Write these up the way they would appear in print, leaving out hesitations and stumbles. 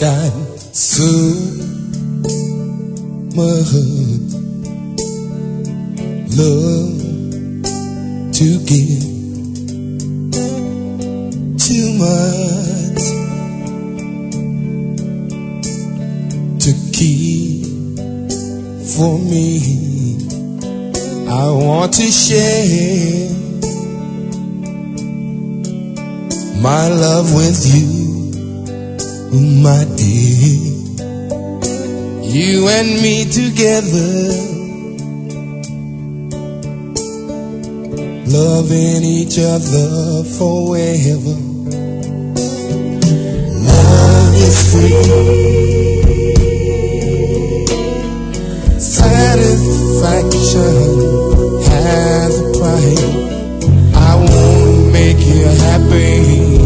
got so much love to give, too much to keep for me. I want to share my love with you, my dear. You and me together, loving each other forever. Love is free, satisfaction has a price. I won't make you happy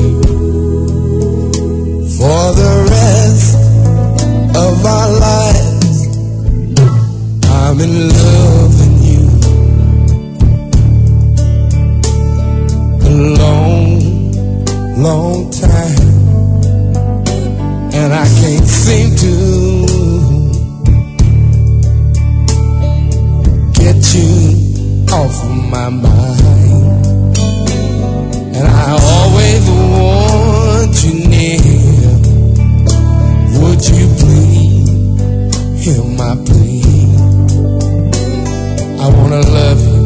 for the rest of our lives. I'm in love with you a long, long time, and I can't seem to get you off of my mind. And I always want you near. Would you please hear my plea? I wanna love you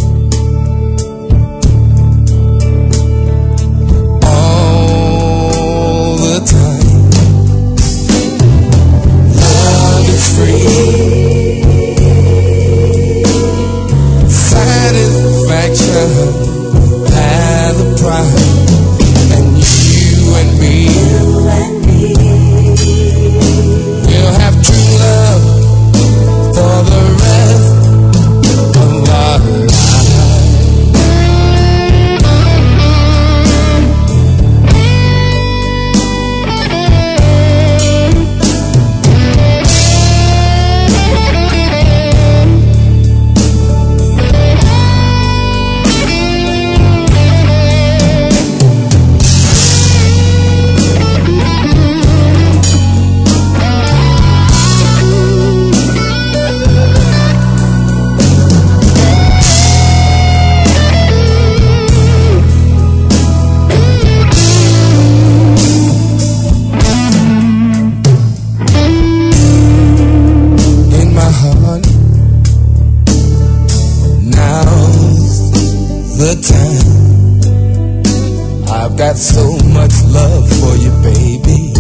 all the time. Love is free, satisfaction has a price, and you and me we'll have true love for the rest of our lives. The time, I've got so much love for you, baby.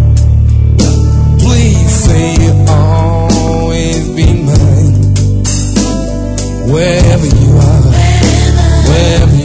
Please say you'll always be mine, wherever you are, wherever you are.